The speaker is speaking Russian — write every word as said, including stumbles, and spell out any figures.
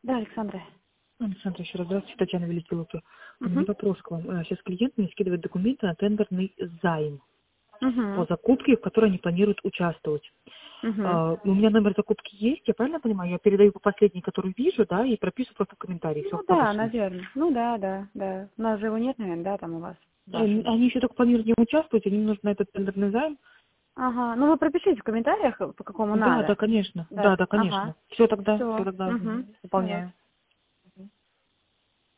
Да, Александра. Александра, еще раз здравствуйте, Татьяна Великиловна. У Угу. меня вопрос к вам. Сейчас клиент мне скидывает документы на тендерный займ по Угу. закупке, в которой они планируют участвовать. Угу. А, у меня номер закупки есть, я правильно понимаю? Я передаю по последней, которую вижу, да, и прописываю просто в комментарии. Все Ну как да, обычно. наверное. Ну да, да, да. У нас же его нет, наверное, да, там у вас в Они вашем. они еще только планируют не участвовать, им нужно этот тендерный займ. Ага. Ну вы пропишите в комментариях, по какому Да, да, надо. конечно. Да, Да. да, Ага. конечно. Все тогда, все Все. тогда Угу. выполняю.